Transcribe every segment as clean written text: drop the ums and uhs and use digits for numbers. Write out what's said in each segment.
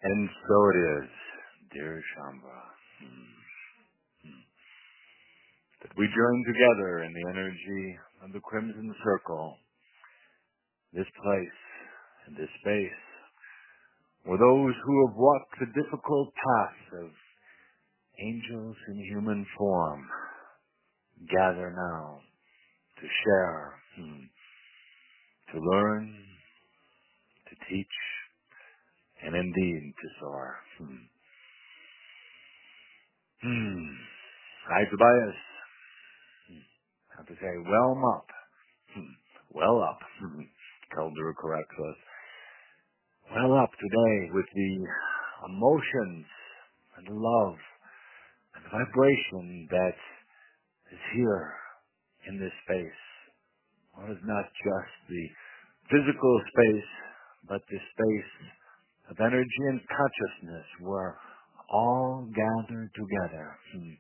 And so it is, dear Shambha, that we join together in the energy of the Crimson Circle, this place and this space, where those who have walked the difficult path of angels in human form gather now to share, to learn, to teach, and indeed to soar. Hi, Tobias. I have to say, well up. Well up. Kelder corrects us. Well up today with the emotions and the love and the vibration that is here in this space. Well, it's not just the physical space, but the space of energy and consciousness where all gather together.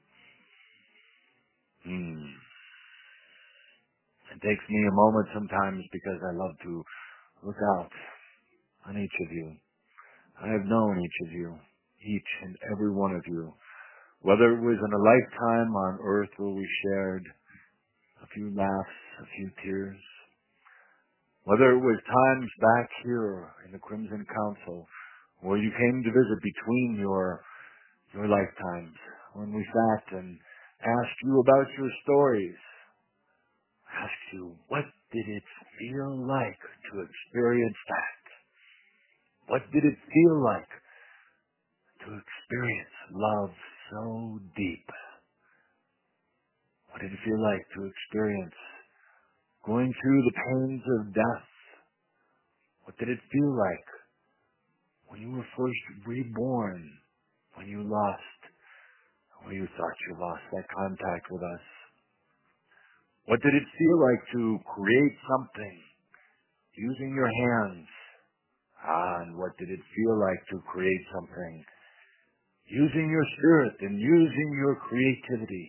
It takes me a moment sometimes because I love to look out on each of you. I have known each of you, each and every one of you, whether it was in a lifetime on earth where we shared a few laughs, a few tears, whether it was times back here in the Crimson Council where you came to visit between your lifetimes, when we sat and asked you about your stories, asked you, what did it feel like to experience that? What did it feel like to experience love so deep? What did it feel like to experience going through the pains of death? What did it feel like when you were first reborn, when you lost, or you thought you lost that contact with us? What did it feel like to create something using your hands? And what did it feel like to create something using your spirit and using your creativity?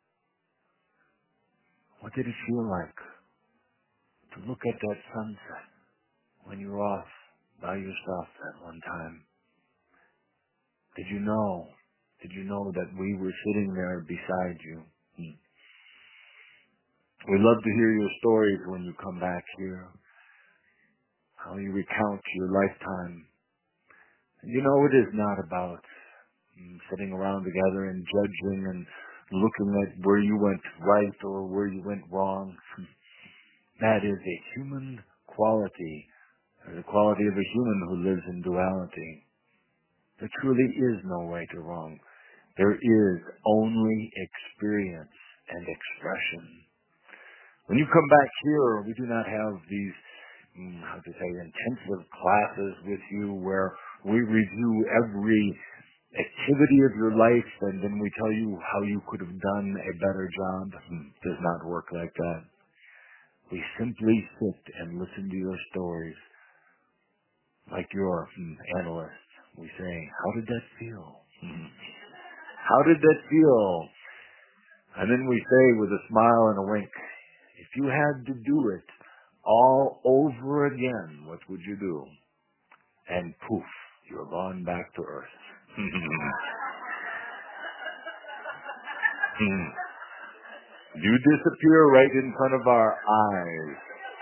What did it feel like to look at that sunset when you were off by yourself at one time? Did you know that we were sitting there beside you? We love to hear your stories when you come back here, how you recount your lifetime. And you know, it is not about sitting around together and judging and looking at where you went right or where you went wrong. That is a human quality, or the quality of a human who lives in duality. There truly is no right or wrong. There is only experience and expression. When you come back here, we do not have these, intensive classes with you where we review every activity of your life and then we tell you how you could have done a better job. It does not work like that. We simply sit and listen to your stories like your analyst. We say, how did that feel? How did that feel? And then we say with a smile and a wink, if you had to do it all over again, what would you do? And poof, you're gone back to earth. You disappear right in front of our eyes.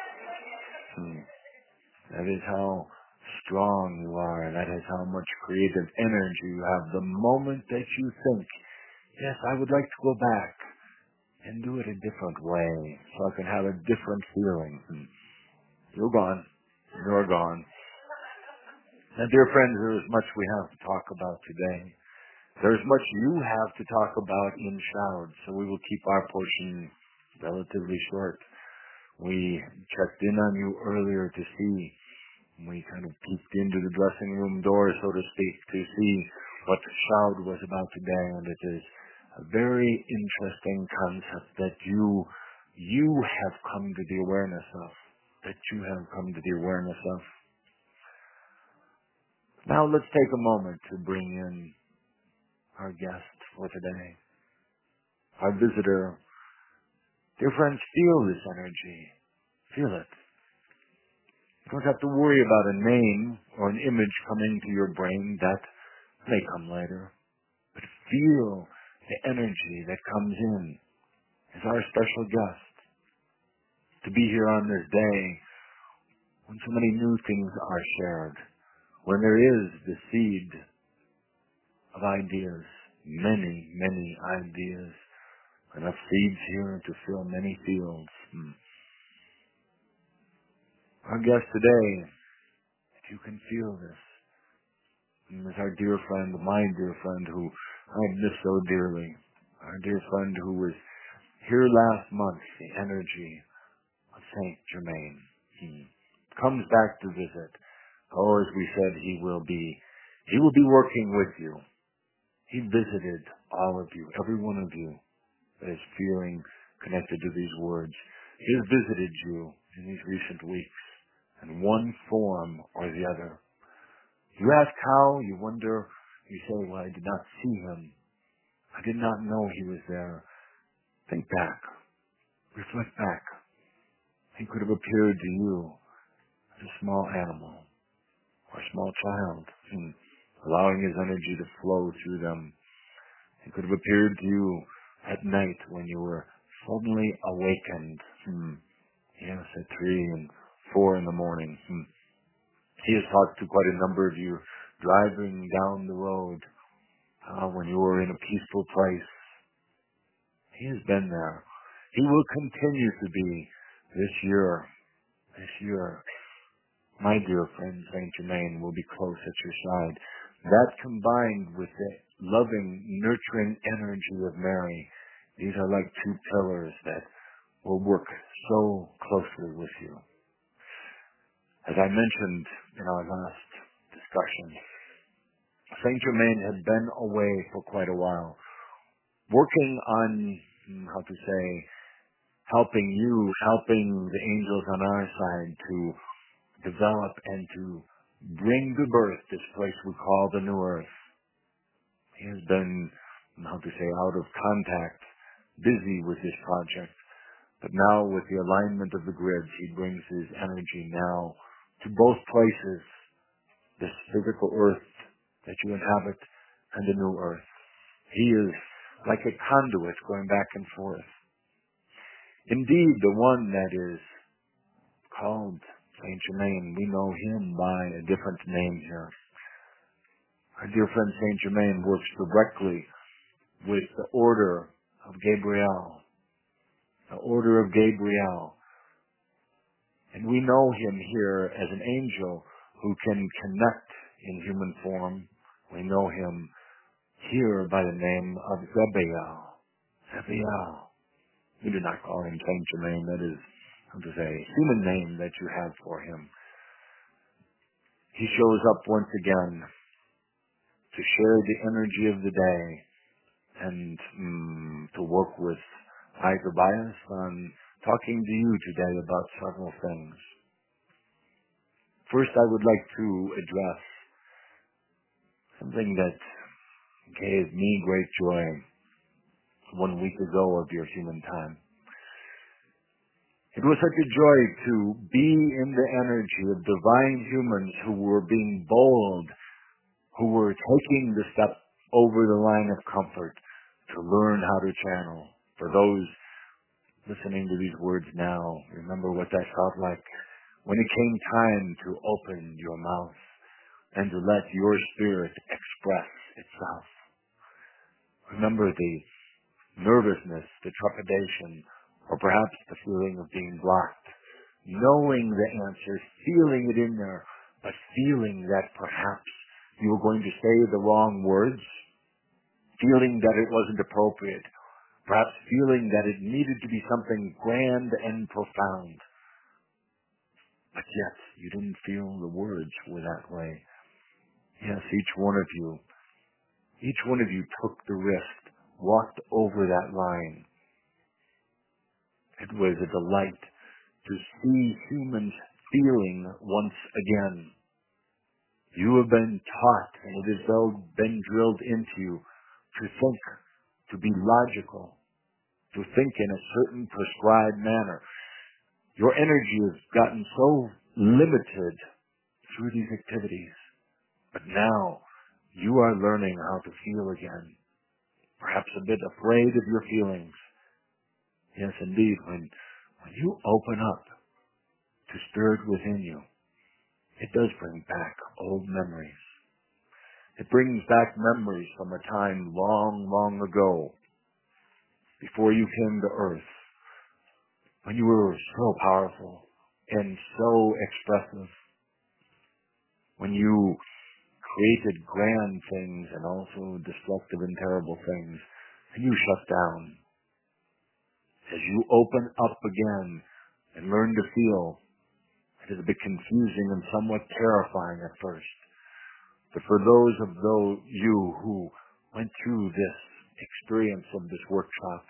That is how strong you are. That is how much creative energy you have. The moment that you think, yes, I would like to go back and do it a different way so I can have a different feeling. You're gone. You're gone. And dear friends, there is much we have to talk about today. There is much you have to talk about in Shroud, so we will keep our portion relatively short. We checked in on you earlier to see. We kind of peeked into the dressing room door, so to speak, to see what Shroud was about today, and it is a very interesting concept that you have come to the awareness of, that you have come to the awareness of. Now let's take a moment to bring in our guest for today, our visitor. Dear friends, feel this energy. Feel it. Don't have to worry about a name or an image coming to your brain. That may come later. But feel the energy that comes in as our special guest to be here on this day when so many new things are shared, when there is the seed of ideas, many, many ideas, enough seeds here to fill many fields. Our guest today, if you can feel this, is our dear friend, my dear friend who I miss so dearly, our dear friend who was here last month, the energy of Saint Germain. He comes back to visit. Oh, as we said, he will be working with you. He visited all of you, every one of you that is feeling connected to these words. He has visited you in these recent weeks in one form or the other. You ask how, you wonder, you say, well, I did not see him. I did not know he was there. Think back. Reflect back. He could have appeared to you as a small animal or a small child, allowing his energy to flow through them. He could have appeared to you at night when you were suddenly awakened. Yes, at 3 and 4 in the morning. He has talked to quite a number of you driving down the road when you were in a peaceful place. He has been there. He will continue to be this year. This year. My dear friend, Saint Germain will be close at your side. That combined with the loving, nurturing energy of Mary, these are like two pillars that will work so closely with you. As I mentioned in our last discussion, Saint Germain had been away for quite a while, working on, helping the angels on our side to develop and to bring to birth this place we call the New Earth. He has been, out of contact, busy with this project. But now with the alignment of the grids, he brings his energy now to both places, this physical Earth that you inhabit and the New Earth. He is like a conduit going back and forth. Indeed, the one that is called Saint Germain, we know him by a different name here. Our dear friend Saint Germain works directly with the Order of Gabriel. The Order of Gabriel. And we know him here as an angel who can connect in human form. We know him here by the name of Zabiel. Zabiel. We do not call him Saint Germain. That is, a human name that you have for him. He shows up once again to share the energy of the day and to work with Tobias on talking to you today about several things. First, I would like to address something that gave me great joy 1 week ago of your human time. It was such a joy to be in the energy of divine humans who were being bold, who were taking the step over the line of comfort to learn how to channel. For those listening to these words now, remember what that felt like when it came time to open your mouth and to let your spirit express itself. Remember the nervousness, the trepidation, or perhaps the feeling of being blocked, knowing the answer, feeling it in there, but feeling that perhaps you were going to say the wrong words, feeling that it wasn't appropriate, perhaps feeling that it needed to be something grand and profound. But yet, you didn't feel the words were that way. Yes, each one of you took the risk, walked over that line. It was a delight to see humans feeling once again. You have been taught, and it has been drilled into you, to think, to be logical, to think in a certain prescribed manner. Your energy has gotten so limited through these activities. But now you are learning how to feel again, perhaps a bit afraid of your feelings. Yes, indeed, when you open up to spirit within you, it does bring back old memories. It brings back memories from a time long, long ago, before you came to earth, when you were so powerful and so expressive, when you created grand things and also destructive and terrible things, and you shut down. As you open up again and learn to feel, it is a bit confusing and somewhat terrifying at first. But for those of you who went through this experience of this workshop,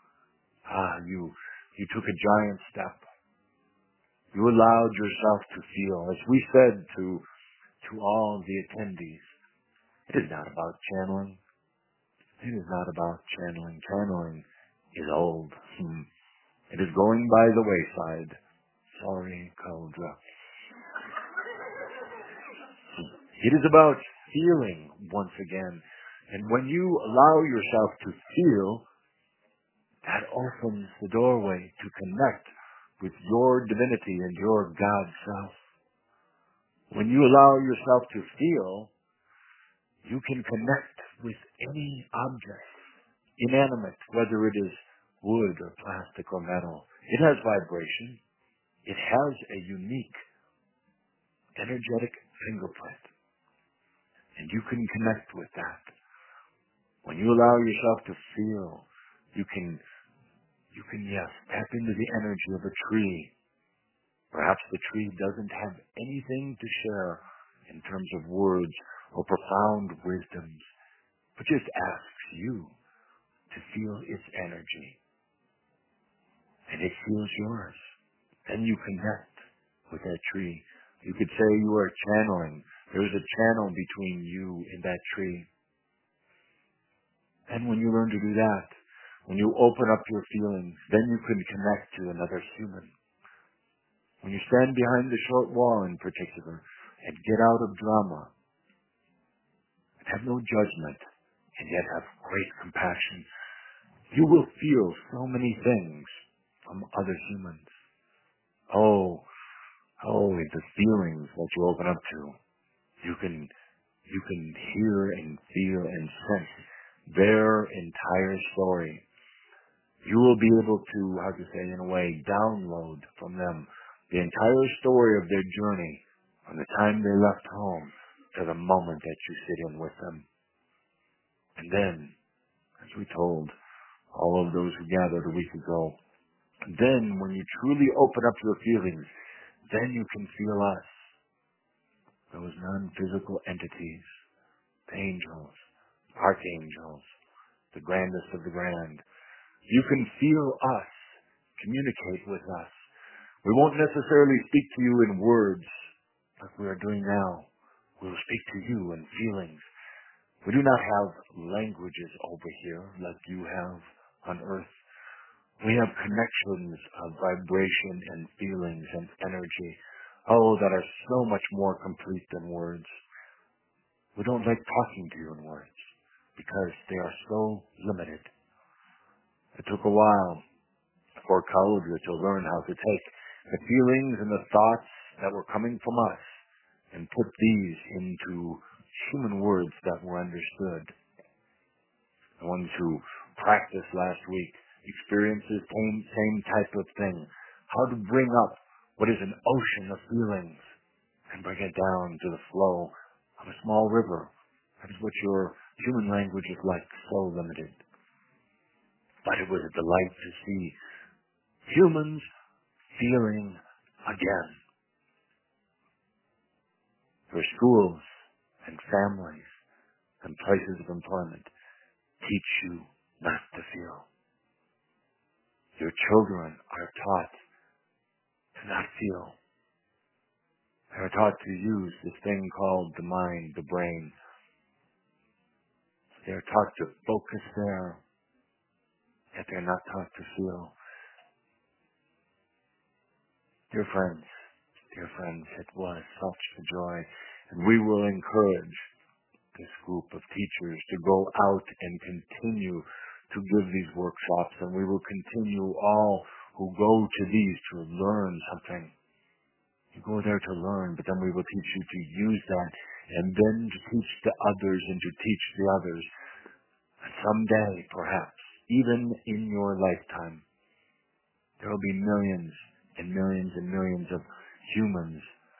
you took a giant step. You allowed yourself to feel. As we said to all the attendees, it is not about channeling. It is not about channeling. Channeling is old. It is going by the wayside. Sorry, Cauldre. It is about feeling once again. And when you allow yourself to feel, that opens the doorway to connect with your divinity and your God self. When you allow yourself to feel, you can connect with any object, inanimate, whether it is wood or plastic or metal. It has vibration. It has a unique energetic fingerprint. And you can connect with that. When you allow yourself to feel, you can, yes, tap into the energy of a tree. Perhaps the tree doesn't have anything to share in terms of words or profound wisdoms, but just asks you to feel its energy. And it feels yours. Then you connect with that tree. You could say you are channeling. There's a channel between you and that tree. And when you learn to do that, when you open up your feelings, then you can connect to another human. When you stand behind the short wall in particular and get out of drama and have no judgment and yet have great compassion, you will feel so many things from other humans. Oh, the feelings that you open up to. You can hear and feel and sense their entire story. You will be able to, how to say, in a way, download from them the entire story of their journey from the time they left home to the moment that you sit in with them. And then, as we told all of those who gathered a week ago, then when you truly open up your feelings, then you can feel us, those non-physical entities, the angels, archangels, the grandest of the grand. You can feel us, communicate with us. We won't necessarily speak to you in words like we are doing now. We will speak to you in feelings. We do not have languages over here like you have on earth. We have connections of vibration and feelings and energy, that are so much more complete than words. We don't like talking to you in words because they are so limited. It took a while for Cauldre to learn how to take the feelings and the thoughts that were coming from us and put these into human words that were understood. The ones who practiced last week experienced the same type of thing. How to bring up what is an ocean of feelings and bring it down to the flow of a small river. That is what your human language is like, so limited. But it was a delight to see humans feeling again. Your schools and families and places of employment teach you not to feel. Your children are taught to not feel. They are taught to use this thing called the mind, the brain. They are taught to focus there, yet they are not taught to feel. Dear friends, Dear friends, it was such a joy. And we will encourage this group of teachers to go out and continue to give these workshops, and we will continue all who go to these to learn something. You go there to learn, but then we will teach you to use that and then to teach the others and to teach the others. And someday, perhaps, even in your lifetime, there will be millions and millions and millions of humans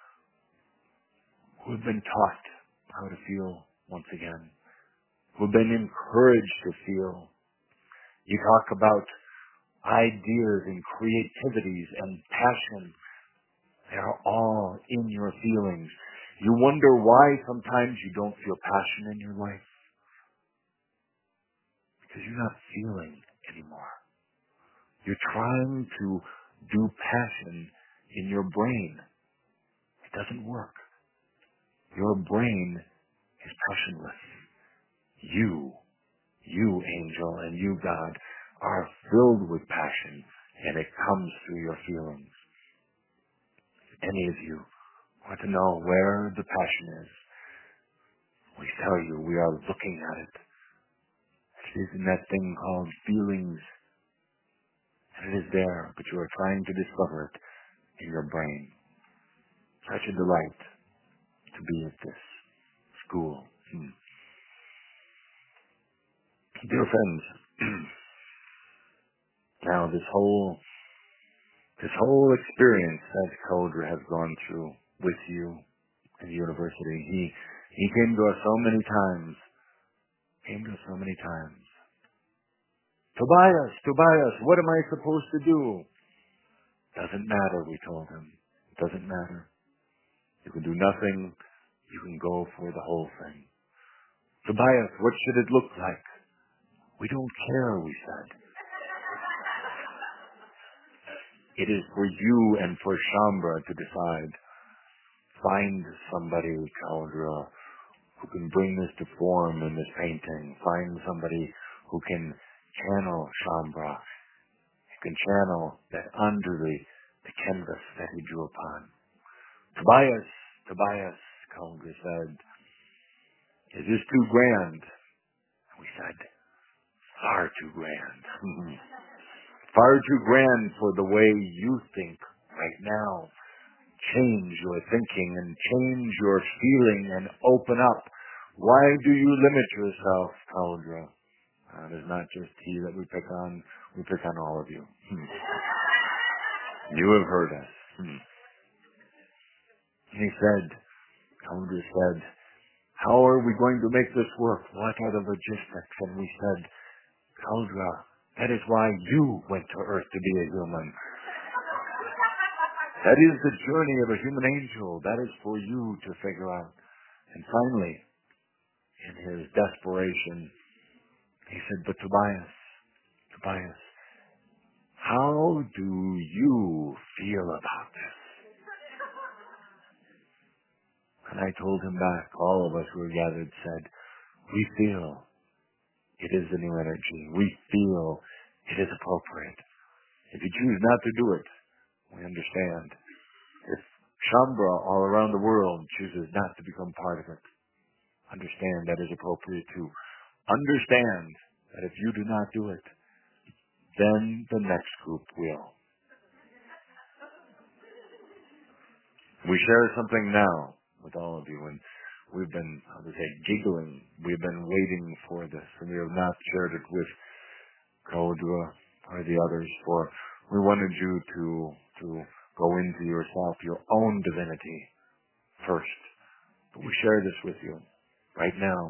who have been taught how to feel once again, who have been encouraged to feel. You talk about ideas and creativities and passion. They are all in your feelings. You wonder why sometimes you don't feel passion in your life. Because you're not feeling anymore. You're trying to do passion in your brain. It doesn't work. Your brain is passionless. You, angel, and you, God, are filled with passion, and it comes through your feelings. Any of you want to know where the passion is, we tell you we are looking at it. It is in that thing called feelings, and it is there, but you are trying to discover it in your brain. Such a delight to be at this school. Dear friends, now this whole experience that Cauldre has gone through with you at the university, he came to us so many times. Tobias, what am I supposed to do? Doesn't matter, we told him. It doesn't matter. You can do nothing. You can go for the whole thing. Tobias, what should it look like? We don't care, we said. It is for you and for Shaumbra to decide. Find somebody, Cauldre, who can bring this to form in this painting. Find somebody who can channel Shaumbra, who can channel that under the canvas that he drew upon. Tobias, Cauldre said, is this too grand? We said, far too grand. Far too grand for the way you think right now. Change your thinking and change your feeling and open up. Why do you limit yourself, Cauldre? It is not just he that we pick on all of you. You have heard us. He said, Cauldre said, how are we going to make this work? What are the logistics? And we said, Cauldre, that is why you went to Earth to be a human. That is the journey of a human angel. That is for you to figure out. And finally, in his desperation, he said, but Tobias, how do you feel about this? And I told him back, all of us who were gathered said, we feel it is the new energy. We feel it is appropriate. If you choose not to do it, we understand. If Shaumbra all around the world chooses not to become part of it, understand that is appropriate too. Understand that if you do not do it, then the next group will. We share something now with all of you, and we've been, giggling. We've been waiting for this, and we have not shared it with Cauldre or the others, for we wanted you to go into yourself, your own divinity first. But we share this with you right now.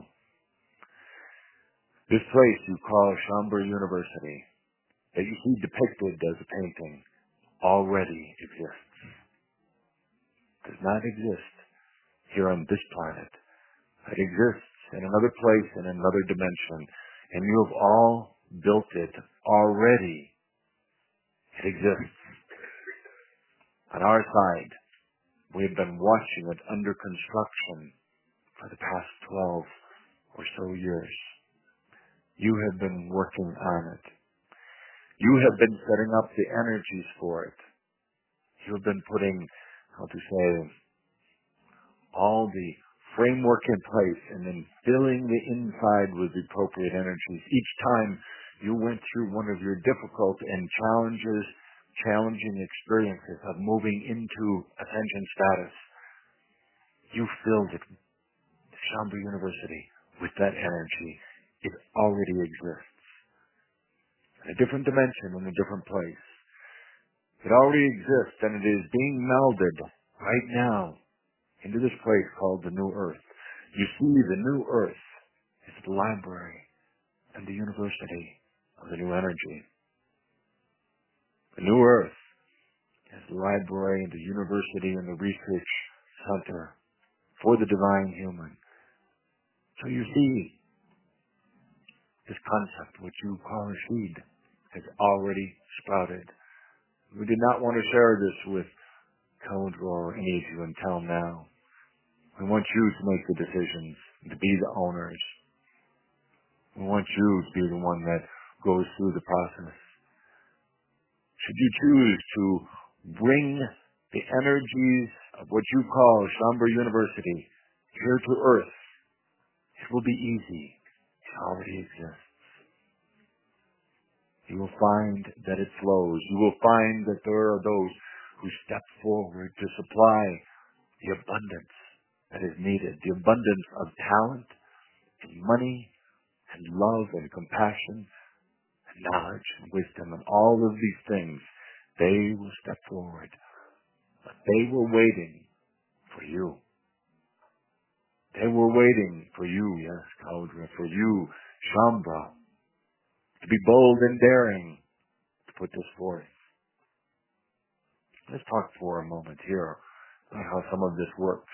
This place you call Shaumbra University, that you see depicted as a painting, already exists. Does not exist here on this planet. It exists in another place, in another dimension, and you have all built it already. It exists. On our side, we have been watching it under construction for the past 12 or so years. You have been working on it. You have been setting up the energies for it. You have been putting how to say, all the framework in place and then filling the inside with the appropriate energies. Each time you went through one of your difficult and challenging experiences of moving into ascension status, you filled it, Shaumbra University, with that energy. It already exists. In a different dimension, in a different place. It already exists, and it is being melded right now into this place called the New Earth. You see, the New Earth is the library and the university of the new energy. The New Earth is the library and the university and the research center for the divine human. So you see, this concept, which you call a seed, has already sprouted. We did not want to share this with Code or any of you until now. We want you to make the decisions, to be the owners. We want you to be the one that goes through the process. Should you choose to bring the energies of what you call Shaumbra University here to Earth, it will be easy. It already exists. You will find that it flows. You will find that there are those who step forward to supply the abundance that is needed, the abundance of talent and money and love and compassion and knowledge and wisdom and all of these things. They will step forward. But they were waiting for you. They were waiting for you, yes, Cauldre, for you, Shaumbra, to be bold and daring to put this forth. Let's talk for a moment here about how some of this works.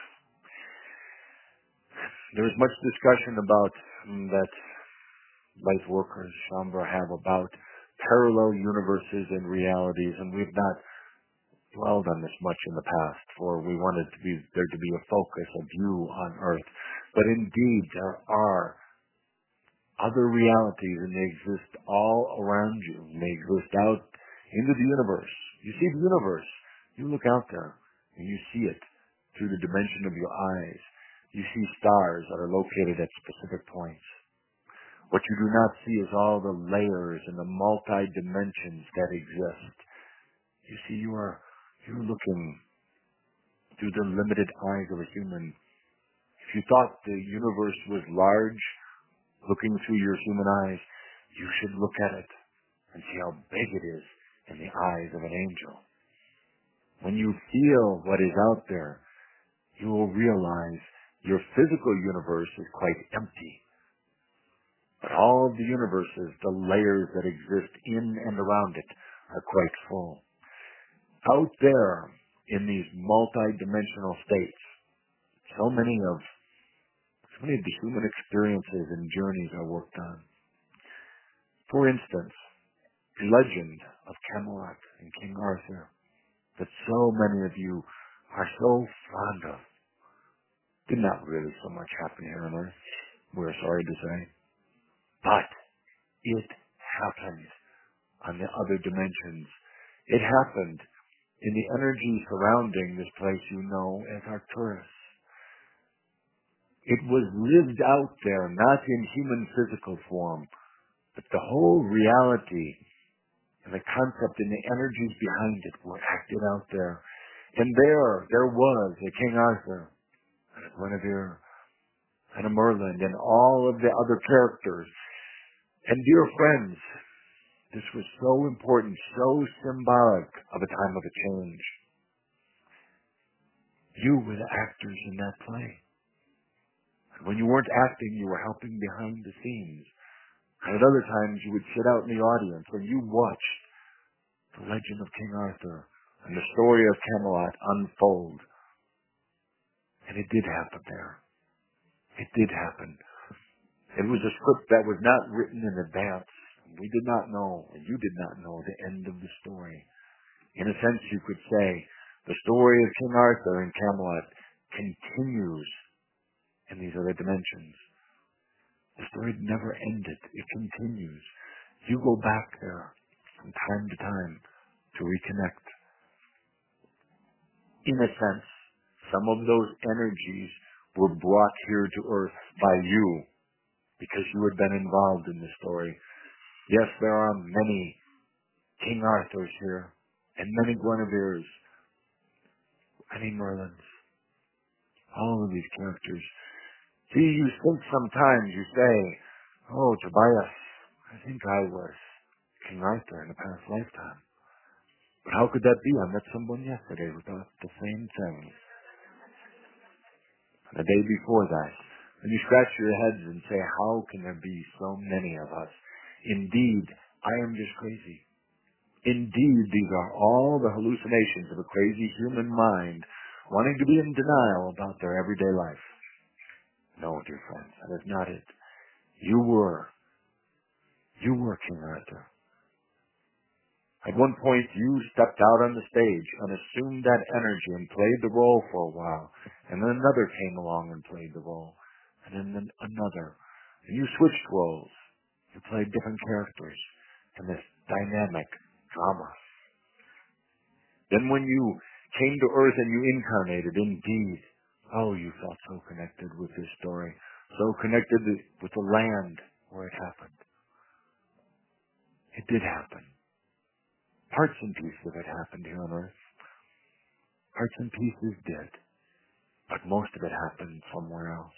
There's much discussion about that light workers, Shaumbra, have about parallel universes and realities, and we've not dwelled on this much in the past, for we wanted there to be a focus of you on Earth. But indeed, there are other realities, and they exist all around you. And they exist out into the universe. You see the universe. You look out there, and you see it through the dimension of your eyes. You see stars that are located at specific points. What you do not see is all the layers and the multi-dimensions that exist. You see, you're looking through the limited eyes of a human. If you thought the universe was large, looking through your human eyes, you should look at it and see how big it is in the eyes of an angel. When you feel what is out there, you will realize your physical universe is quite empty. But all of the universes, the layers that exist in and around it, are quite full. Out there in these multi-dimensional states, so many of the human experiences and journeys are worked on. For instance, the legend of Camelot and King Arthur that so many of you are so fond of did not really so much happen here on Earth, we're sorry to say. But it happened on the other dimensions. It happened in the energy surrounding this place you know as Arcturus. It was lived out there, not in human physical form, but the whole reality and the concept and the energies behind it were acted out there. And there was a King Arthur, and a Guinevere, and a Merlin, and all of the other characters. And dear friends, this was so important, so symbolic of a time of a change. You were the actors in that play. And when you weren't acting, you were helping behind the scenes. And at other times, you would sit out in the audience and you watched the legend of King Arthur and the story of Camelot unfold. And it did happen there. It did happen. It was a script that was not written in advance. We did not know, and you did not know, the end of the story. In a sense, you could say, the story of King Arthur and Camelot continues in these other dimensions. The story never ended. It continues. You go back there from time to time to reconnect. In a sense, some of those energies were brought here to Earth by you because you had been involved in the story. Yes, there are many King Arthurs here and many Guinevere's, many Merlins, all of these characters. See, you think sometimes, you say, oh, Tobias, I think I was King Arthur in a past lifetime. But how could that be? I met someone yesterday who thought the same thing. And the day before that. And you scratch your heads and say, how can there be so many of us? Indeed, I am just crazy. Indeed, these are all the hallucinations of a crazy human mind wanting to be in denial about their everyday life. No, dear friends, that is not it. You were King Arthur. At one point, you stepped out on the stage and assumed that energy and played the role for a while. And then another came along and played the role. And then another. And you switched roles. You played different characters in this dynamic drama. Then when you came to Earth and you incarnated, indeed, oh, you felt so connected with this story. So connected with the land where it happened. It did happen. Parts and pieces of it happened here on Earth. Parts and pieces did. But most of it happened somewhere else.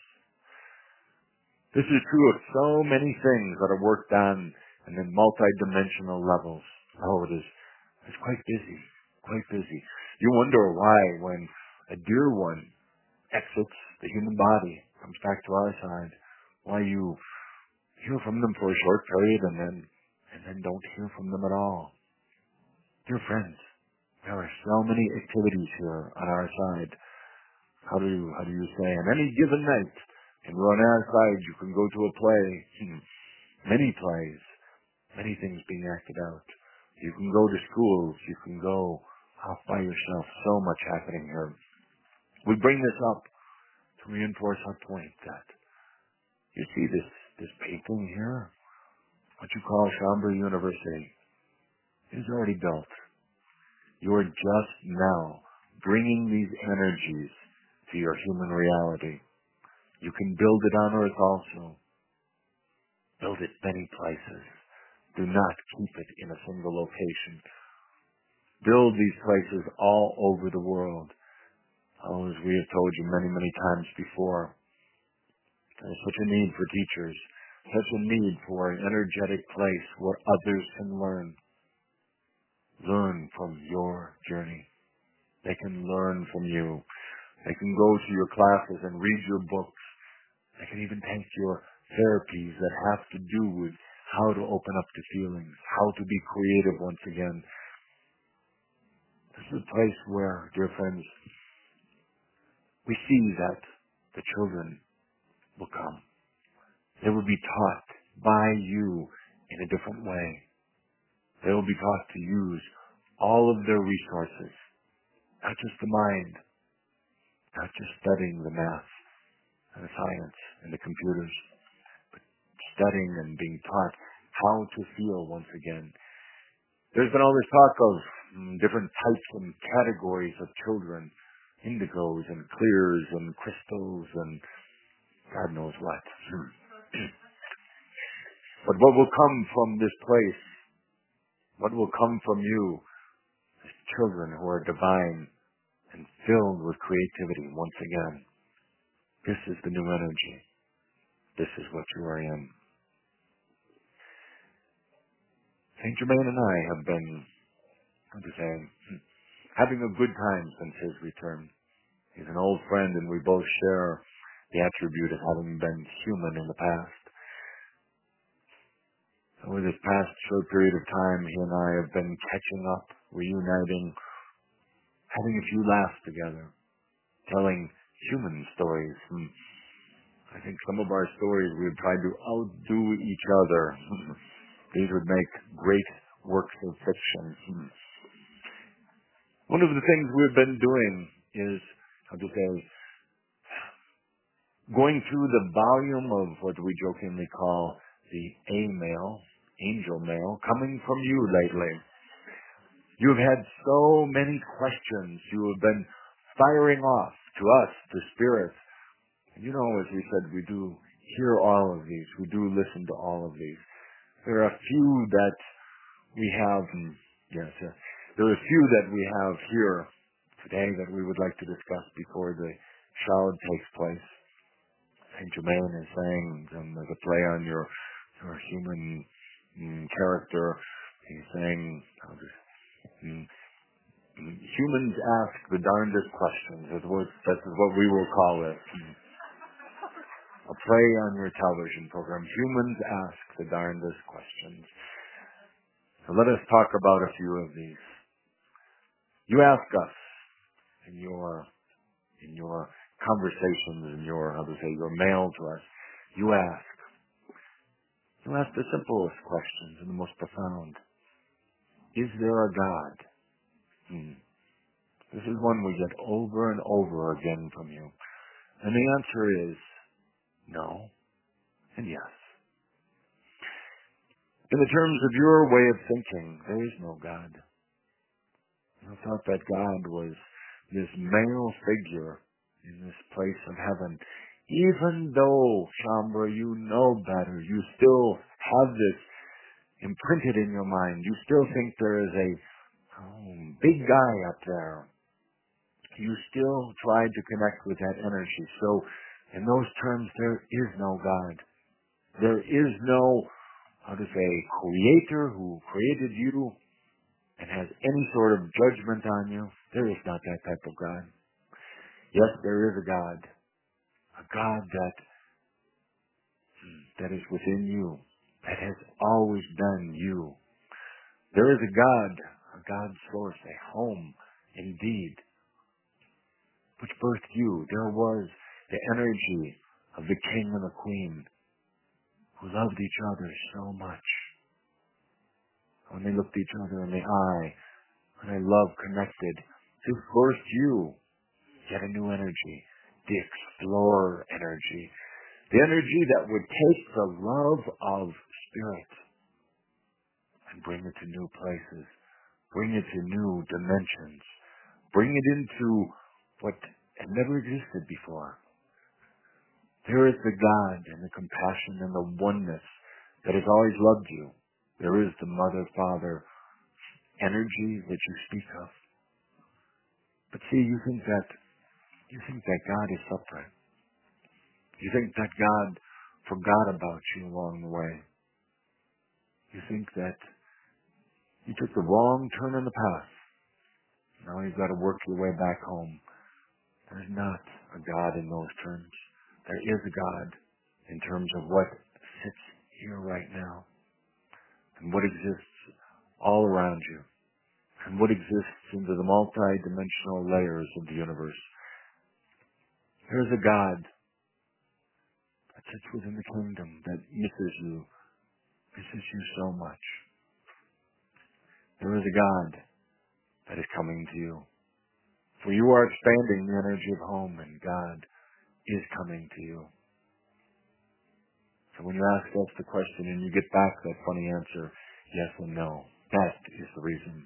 This is true of so many things that are worked on and then multi-dimensional levels. Oh, it's quite busy. Quite busy. You wonder why when a dear one exits the human body, comes back to our side, why you hear from them for a short period and then don't hear from them at all. Dear friends, there are so many activities here on our side. How do you say, on any given night, and we're on our side, you can go to a play, many plays, many things being acted out. You can go to schools, you can go off by yourself, so much happening here. We bring this up to reinforce our point that, you see this painting here, what you call Chambéry University, is already built. You are just now bringing these energies to your human reality. You can build it on Earth also. Build it many places. Do not keep it in a single location. Build these places all over the world. Oh, as we have told you many, many times before, there's such a need for teachers, such a need for an energetic place where others can learn. Learn from your journey. They can learn from you. They can go to your classes and read your books. They can even take your therapies that have to do with how to open up to feelings, how to be creative once again. This is a place where, dear friends, we see that the children will come. They will be taught by you in a different way. They will be taught to use all of their resources, not just the mind, not just studying the math and the science and the computers, but studying and being taught how to feel once again. There's been all this talk of different types and categories of children, indigos and clears and crystals and God knows what. But what will come from this place, what will come from you, is children who are divine and filled with creativity once again. This is the new energy. This is what you are in. Saint Germain and I have been, having a good time since his return. He's an old friend and we both share the attribute of having been human in the past. Over this past short period of time, he and I have been catching up, reuniting, having a few laughs together, telling human stories. I think some of our stories we have tried to outdo each other. These would make great works of fiction. One of the things we've been doing is, going through the volume of what we jokingly call the angel mail, coming from you lately. You've had so many questions. You have been firing off to us, to spirits. And you know, as we said, we do hear all of these. We do listen to all of these. There are a few that we have, there are a few that we have here today that we would like to discuss before the shroud takes place. Saint Germain is saying, as a play on your human character, he's saying, mm, humans ask the darndest questions. That's what we will call it. A play on your television program. Humans ask the darndest questions. So let us talk about a few of these. You ask us in your conversations, in your, your mail to us, you ask the simplest questions and the most profound. Is there a God? This is one we get over and over again from you. And the answer is no and yes. In the terms of your way of thinking, there is no God. You thought that God was this male figure in this place of heaven. Even though, Shaumbra, you know better, you still have this imprinted in your mind. You still think there is a big guy up there. You still try to connect with that energy. So, in those terms, there is no God. There is no, creator who created you and has any sort of judgment on you. There is not that type of God. Yes, there is a God that is within you, that has always been you. There is a God source, a home, indeed, which birthed you. There was the energy of the king and the queen who loved each other so much. When they looked each other in the eye, when they love connected, this birthed you. Yet a new energy, the explorer energy, the energy that would take the love of spirit and bring it to new places, bring it to new dimensions, bring it into what had never existed before. There is the God and the compassion and the oneness that has always loved you. There is the mother, father energy that you speak of. But see, you think that God is separate. You think that God forgot about you along the way. You think that you took the wrong turn in the path. Now you've got to work your way back home. There's not a God in those terms. There is a God in terms of what sits here right now and what exists all around you and what exists into the multi-dimensional layers of the universe. There's a God that sits within the kingdom that misses you so much. There is a God that is coming to you. For you are expanding the energy of home, and God is coming to you. So when you ask us the question and you get back that funny answer, yes and no, that is the reason.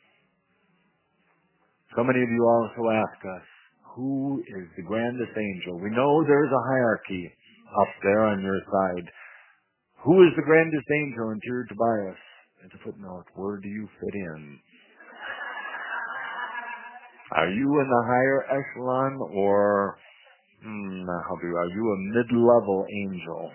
So many of you also ask us, who is the grandest angel? We know there's a hierarchy up there on your side. Who is the grandest angel in Dear Tobias? As a footnote, where do you fit in? Are you in the higher echelon, or are you a mid-level angel?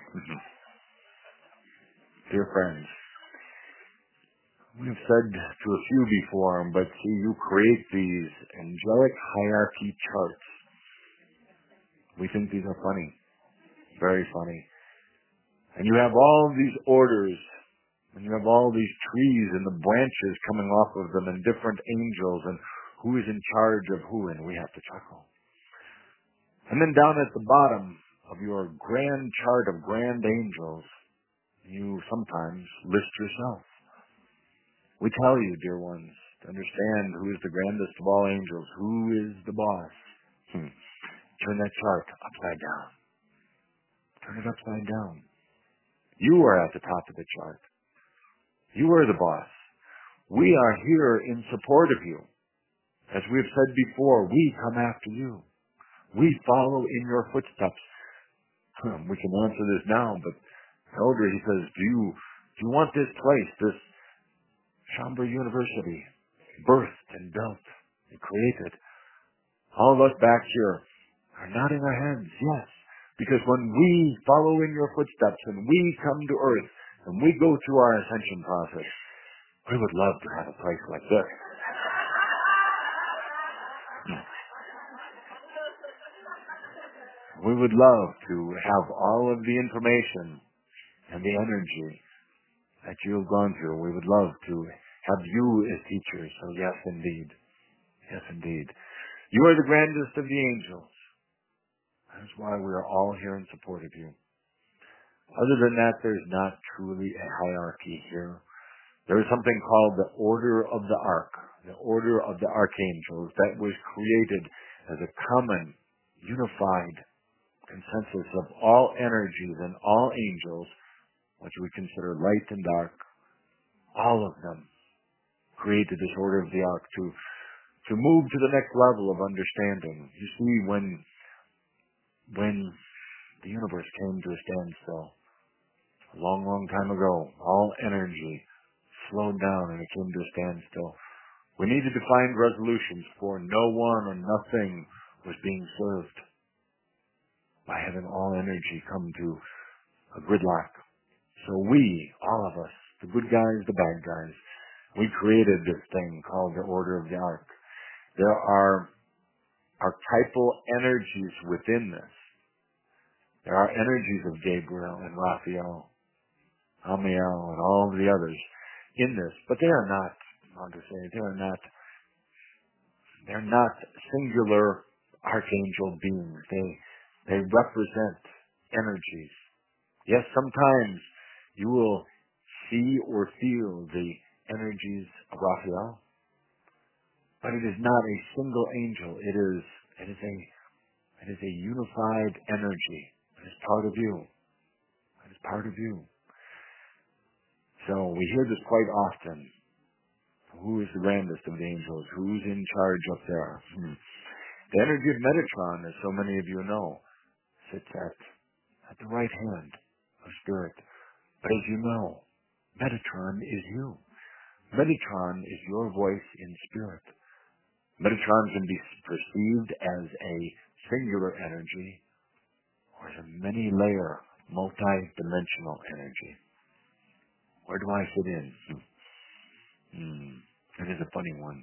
Dear friends, we've said to a few before, but see, you create these angelic hierarchy charts. We think these are funny, very funny. And you have all these orders, and you have all these trees and the branches coming off of them, and different angels, and who is in charge of who, and we have to chuckle. And then down at the bottom of your grand chart of grand angels, you sometimes list yourself. We tell you, dear ones, to understand who is the grandest of all angels, who is the boss. Turn that chart upside down. Turn it upside down. You are at the top of the chart. You are the boss. We are here in support of you. As we have said before, we come after you. We follow in your footsteps. We can answer this now, but Elder, he says, do you want this place, this Shaumbra University, birthed and built and created? All of us back here are nodding our heads, yes. Because when we follow in your footsteps and we come to earth and we go through our ascension process, we would love to have a place like this. We would love to have all of the information and the energy that you have gone through. We would love to have you as teachers. So yes, indeed. Yes, indeed. You are the grandest of the angels. That's why we are all here in support of you. Other than that, there's not truly a hierarchy here. There is something called the Order of the Ark, the Order of the Archangels, that was created as a common, unified consensus of all energies and all angels, which we consider light and dark. All of them created this Order of the Ark to move to the next level of understanding. You see, when the universe came to a standstill a long, long time ago, all energy slowed down and it came to a standstill. We needed to find resolutions, for no one or nothing was being served by having all energy come to a gridlock. So we, all of us, the good guys, the bad guys, we created this thing called the Order of the Ark. There are archetypal energies within this. There are energies of Gabriel and Raphael, Amiel, and all the others in this, but they are not, how to say, they're not singular archangel beings. They represent energies. Yes, sometimes you will see or feel the energies of Raphael, but it is not a single angel. It is a unified energy. It is part of you. It is part of you. So we hear this quite often. Who is the grandest of the angels? Who's in charge up there? The energy of Metatron, as so many of you know, sits at the right hand of Spirit. But as you know, Metatron is you. Metatron is your voice in Spirit. Metatron can be perceived as a singular energy or as a many-layer, multi-dimensional energy. Where do I fit in? It is a funny one.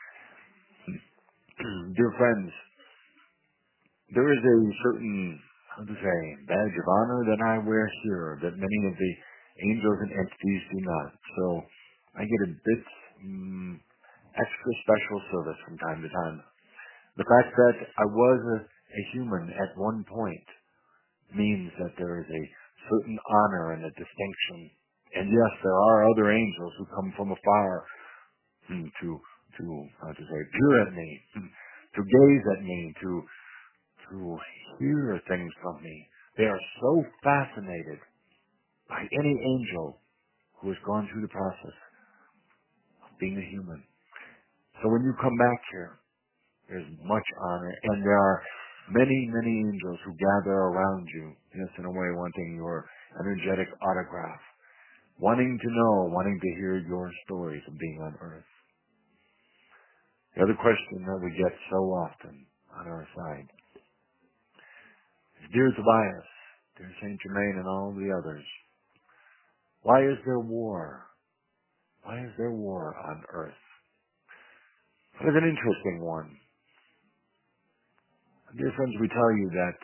Dear friends, there is a certain, badge of honor that I wear here that many of the angels and entities do not. So I get a bit extra special service from time to time. The fact that I was a human at one point means that there is a certain honor and a distinction. And yes, there are other angels who come from afar to peer at me, to gaze at me, to hear things from me. They are so fascinated by any angel who has gone through the process of being a human. So when you come back here, there's much honor, and there are many, many angels who gather around you, yes, in a way, wanting your energetic autograph, wanting to know, wanting to hear your stories of being on Earth. The other question that we get so often on our side is, dear Tobias, dear Saint Germain, and all the others, why is there war? Why is there war on Earth? It is an interesting one. Dear friends, we tell you that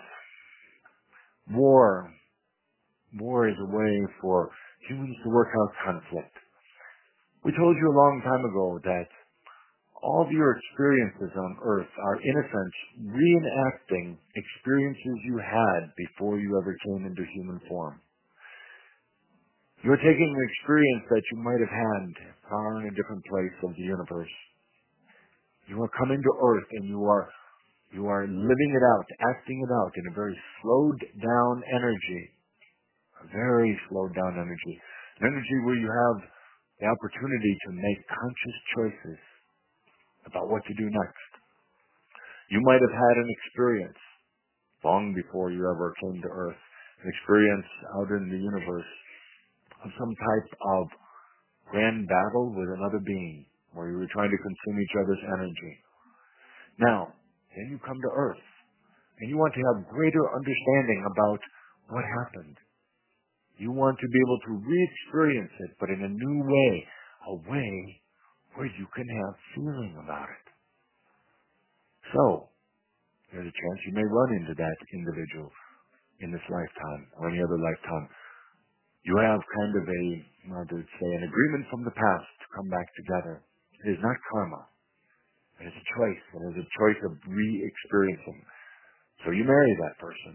war is a way for humans to work out conflict. We told you a long time ago that all of your experiences on Earth are, in a sense, reenacting experiences you had before you ever came into human form. You're taking an experience that you might have had far in a different place of the universe. You are coming to Earth and you are living it out, acting it out in a very slowed down energy. A very slowed down energy. An energy where you have the opportunity to make conscious choices. about what to do next. You might have had an experience long before you ever came to Earth, an experience out in the universe of some type of grand battle with another being where you were trying to consume each other's energy. Now, then you come to Earth and you want to have greater understanding about what happened. You want to be able to re-experience it, but in a new way, a way where you can have feeling about it. So, there's a chance you may run into that individual in this lifetime or any other lifetime. You have kind of a, well, to say, an agreement from the past to come back together. It is not karma. It is a choice. It is a choice of re-experiencing. So you marry that person.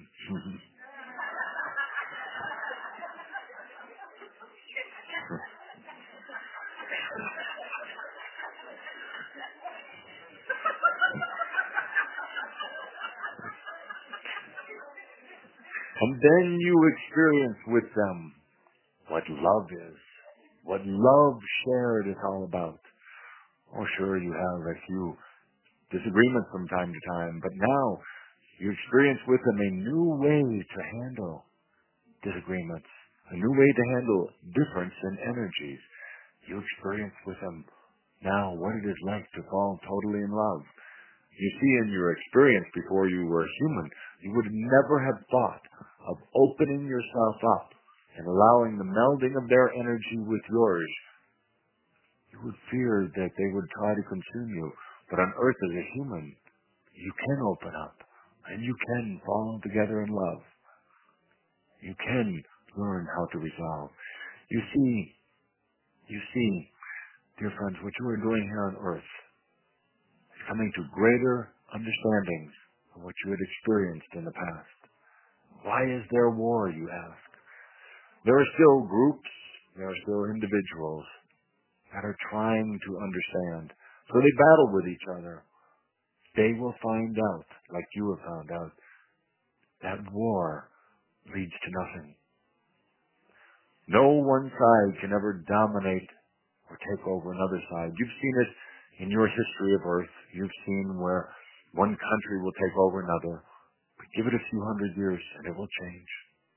And then you experience with them what love is, what love shared is all about. Oh, sure, you have a few disagreements from time to time, but now you experience with them a new way to handle disagreements, a new way to handle difference in energies. You experience with them now what it is like to fall totally in love. You see, in your experience before you were human, you would never have thought of opening yourself up and allowing the melding of their energy with yours. You would fear that they would try to consume you. But on Earth as a human, you can open up and you can fall together in love. You can learn how to resolve. You see, dear friends, what you are doing here on Earth is coming to greater understandings of what you had experienced in the past. Why is there war, you ask? There are still groups, there are still individuals that are trying to understand. So they battle with each other. They will find out, like you have found out, that war leads to nothing. No one side can ever dominate or take over another side. You've seen it in your history of Earth. You've seen where one country will take over another. But give it a few hundred years and it will change.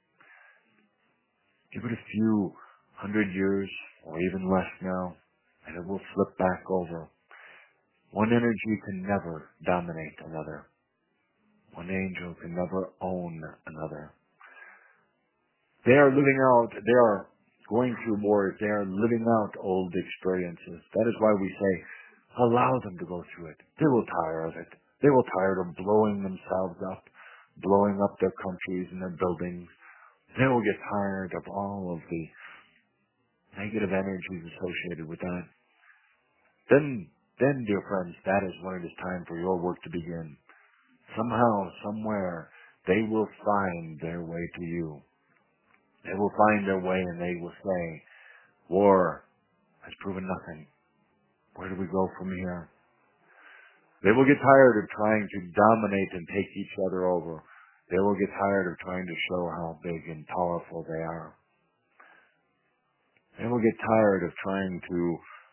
Give it a few hundred years or even less now and it will flip back over. One energy can never dominate another. One angel can never own another. They are living out, they are going through wars, they are living out old experiences. That is why we say, allow them to go through it. They will tire of it. They will tire of blowing themselves up, blowing up their countries and their buildings. They will get tired of all of the negative energies associated with that. Then, dear friends, that is when it is time for your work to begin. Somehow, somewhere, they will find their way to you. They will find their way and they will say, war has proven nothing. Where do we go from here? They will get tired of trying to dominate and take each other over. They will get tired of trying to show how big and powerful they are. They will get tired of trying to,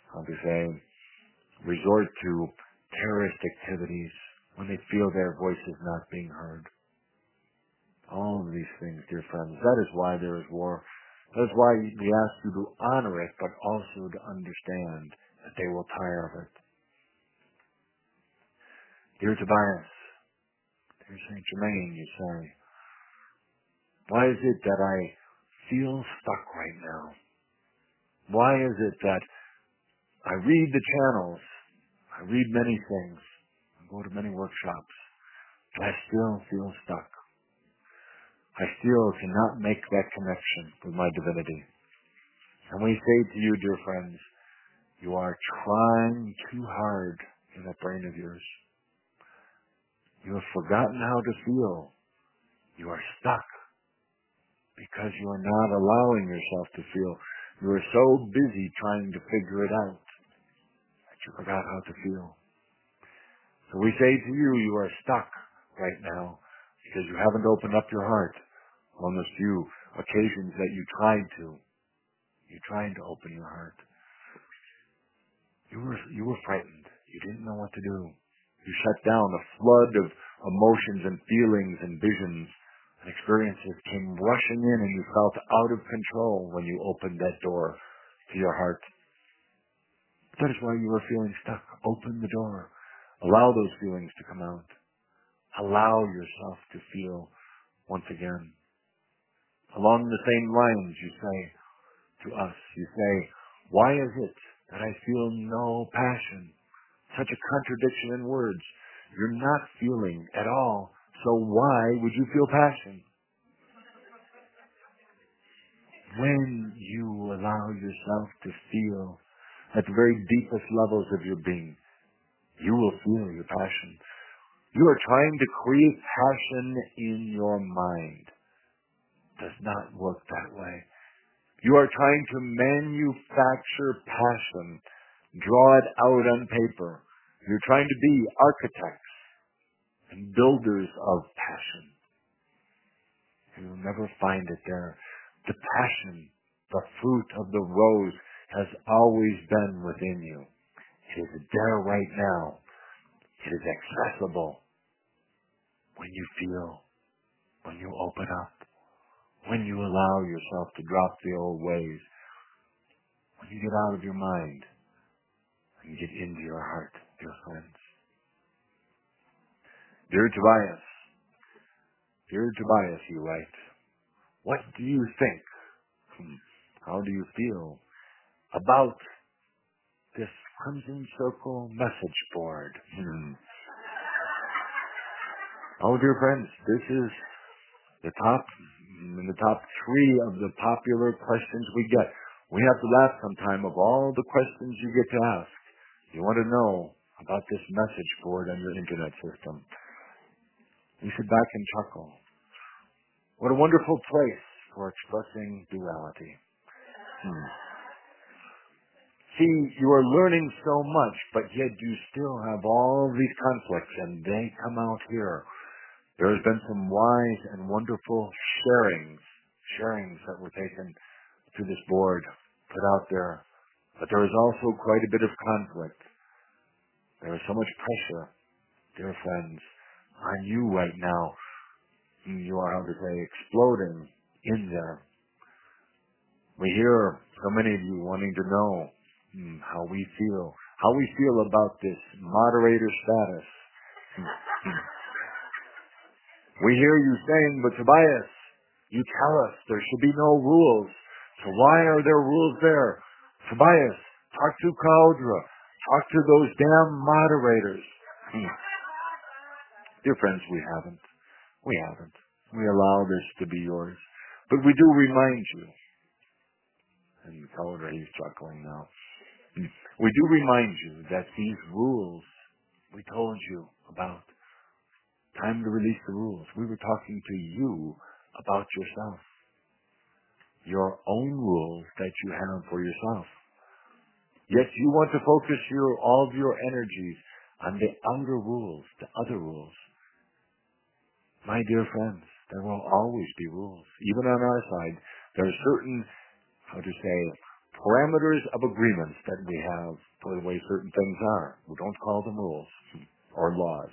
resort to terrorist activities when they feel their voice is not being heard. All of these things, dear friends, that is why there is war. That is why we ask you to honor it, but also to understand that they will tire of it. Dear Tobias, dear Saint Germain, you say, why is it that I feel stuck right now? Why is it that I read the channels, I read many things, I go to many workshops, but I still feel stuck? I still cannot make that connection with my divinity. And we say to you, dear friends, you are trying too hard in that brain of yours. You have forgotten how to feel. You are stuck because you are not allowing yourself to feel. You are so busy trying to figure it out that you forgot how to feel. So we say to you, you are stuck right now because you haven't opened up your heart on those few occasions that you tried to. You tried to open your heart. You were frightened. You didn't know what to do. You shut down. A flood of emotions and feelings and visions and experiences came rushing in, and you felt out of control when you opened that door to your heart. That is why you were feeling stuck. Open the door. Allow those feelings to come out. Allow yourself to feel once again. Along the same lines, you say to us, you say, why is it that I feel no passion? Such a contradiction in words. You're not feeling at all, so why would you feel passion? When you allow yourself to feel at the very deepest levels of your being, you will feel your passion. You are trying to create passion in your mind. It does not work that way. You are trying to manufacture passion, draw it out on paper. You're trying to be architects and builders of passion. You'll never find it there. The passion, the fruit of the rose, has always been within you. It is there right now. It is accessible when you feel, when you open up, when you allow yourself to drop the old ways, when you get out of your mind and get into your heart, dear friends. Dear Tobias, you write, what do you think? How do you feel about this Crimson Circle message board? Oh, dear friends, this is in the top 3 of the popular questions we get. We have to laugh sometime of all the questions you get to ask. You want to know about this message board on your internet system. You sit back and chuckle. What a wonderful place for expressing duality. See, you are learning so much, but yet you still have all these conflicts, and they come out here. There has been some wise and wonderful sharings that were taken to this board, put out there. But there is also quite a bit of conflict. There is so much pressure, dear friends, on you right now. You are, how to say, exploding in there. We hear so many of you wanting to know how we feel about this moderator status. We hear you saying, but Tobias, you tell us there should be no rules. So why are there rules there? Tobias, talk to Cauldre. Talk to those damn moderators. Dear friends, we haven't. We allow this to be yours. But we do remind you, and Cauldre, he's chuckling now. We do remind you that these rules we told you about, time to release the rules. We were talking to you about yourself. Your own rules that you have for yourself. Yet you want to focus all of your energies on the outer rules, the other rules. My dear friends, there will always be rules. Even on our side, there are certain, parameters of agreements that we have for the way certain things are. We don't call them rules or laws.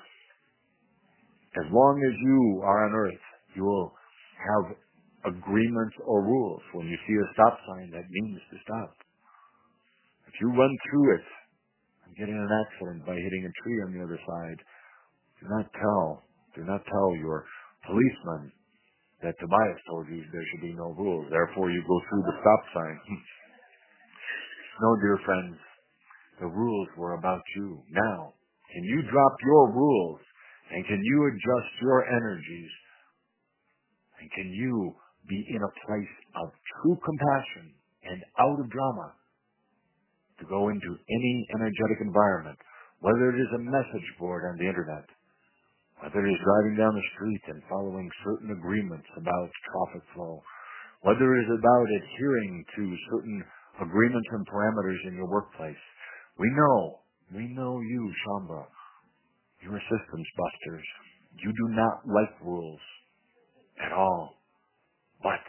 As long as you are on earth, you will have agreements or rules. When you see a stop sign, that means to stop. If you run through it and get in an accident by hitting a tree on the other side, do not tell your policeman that Tobias told you there should be no rules. Therefore, you go through the stop sign. No, dear friends, the rules were about you. Now, can you drop your rules, and can you adjust your energies, and can you be in a place of true compassion and out of drama to go into any energetic environment, whether it is a message board on the internet, whether it is driving down the street and following certain agreements about traffic flow, whether it is about adhering to certain agreements and parameters in your workplace. We know you, Shaumbra. You are systems busters. You do not like rules at all. But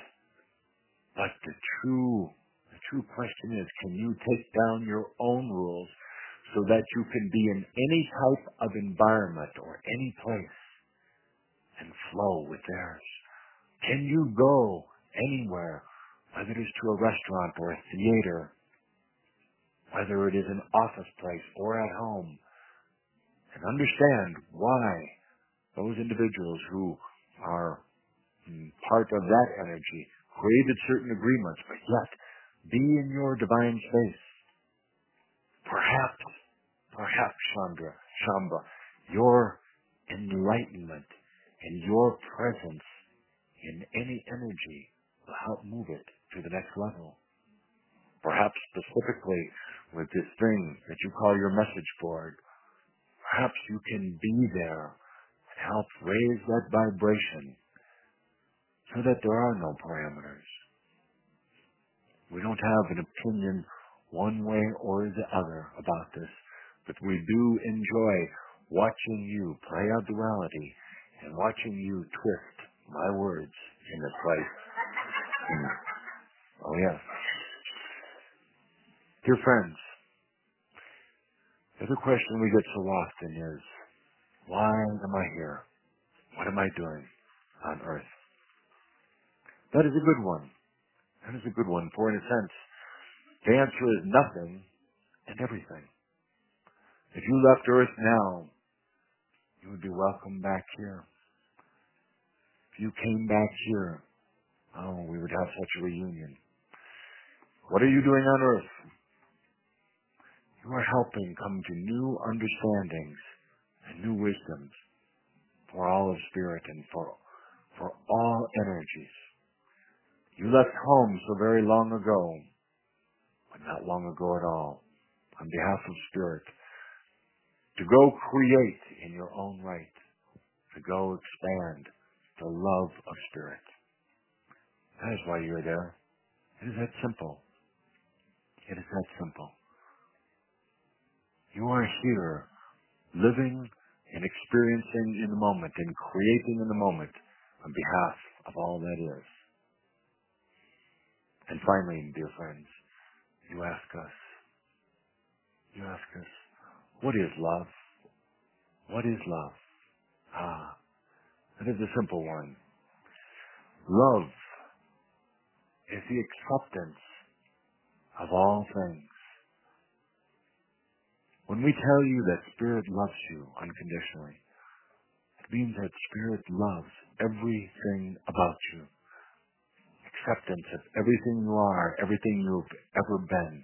the true question is, can you take down your own rules so that you can be in any type of environment or any place and flow with theirs? Can you go anywhere, whether it is to a restaurant or a theater, whether it is an office place or at home, and understand why those individuals who are part of that energy created certain agreements, but yet be in your divine space. Perhaps, Shambha, your enlightenment and your presence in any energy will help move it to the next level. Perhaps specifically with this thing that you call your message board, perhaps you can be there and help raise that vibration so that there are no parameters. We don't have an opinion one way or the other about this, but we do enjoy watching you play out duality and watching you twist my words in this place. Oh yes. Dear friends, the other question we get so often is, why am I here? What am I doing on earth? That is a good one. That is a good one, for in a sense, the answer is nothing and everything. If you left earth now, you would be welcome back here. If you came back here, oh, we would have such a reunion. What are you doing on earth? You are helping come to new understandings and new wisdoms for all of spirit and for all energies. You left home so very long ago, but not long ago at all, on behalf of spirit, to go create in your own right, to go expand the love of spirit. That is why you're there. It is that simple. It is that simple. You are here, living and experiencing in the moment and creating in the moment on behalf of all that is. And finally, dear friends, you ask us, what is love? What is love? Ah, that is a simple one. Love is the acceptance of all things. When we tell you that Spirit loves you unconditionally, it means that Spirit loves everything about you. Acceptance of everything you are, everything you've ever been.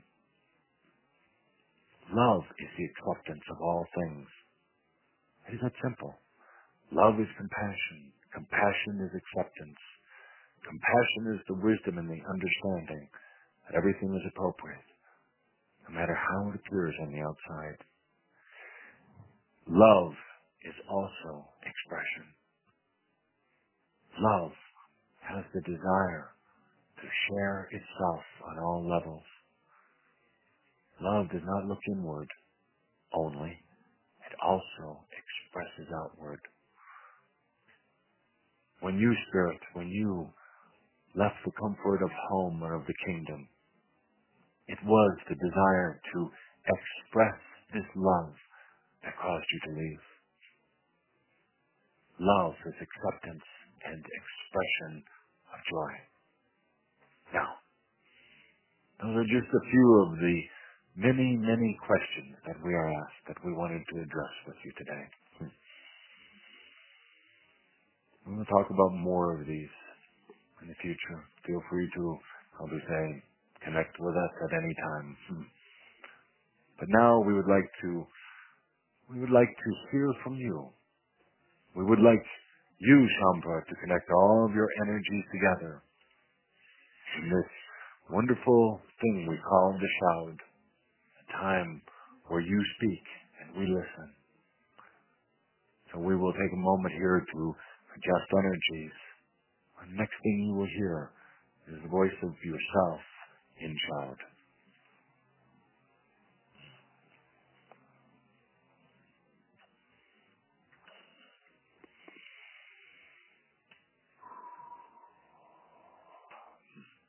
Love is the acceptance of all things. It is that simple. Love is compassion. Compassion is acceptance. Compassion is the wisdom and the understanding that everything is appropriate, no matter how it appears on the outside. Love is also expression. Love has the desire to share itself on all levels. Love does not look inward only. It also expresses outward. When you, Spirit, when you left the comfort of home or of the kingdom, it was the desire to express this love that caused you to leave. Love is acceptance and expression of joy. Now, those are just a few of the many, many questions that we are asked that we wanted to address with you today. We will talk about more of these in the future. Feel free to, I'll be saying, connect with us at any time. But now we would like to hear from you. We would like you, Shambha, to connect all of your energies together in this wonderful thing we call the Shoud, a time where you speak and we listen. So we will take a moment here to adjust energies. The next thing you will hear is the voice of yourself in Shoud.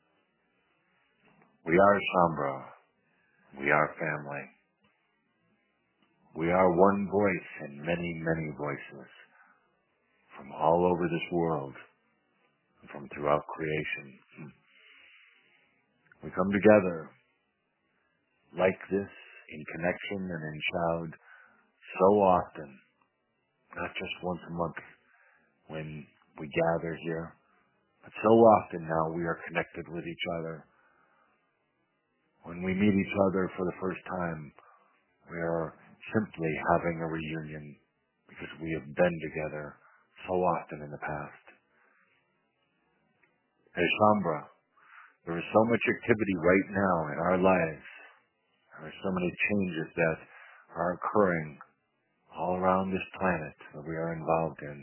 We are Shambha. We are family. We are one voice in many, many voices from all over this world, from throughout creation. We come together like this in connection and in Shoud so often, not just once a month when we gather here, but so often now we are connected with each other. When we meet each other for the first time, we are simply having a reunion because we have been together so often in the past. At Shaumbra, there is so much activity right now in our lives. There are so many changes that are occurring all around this planet that we are involved in.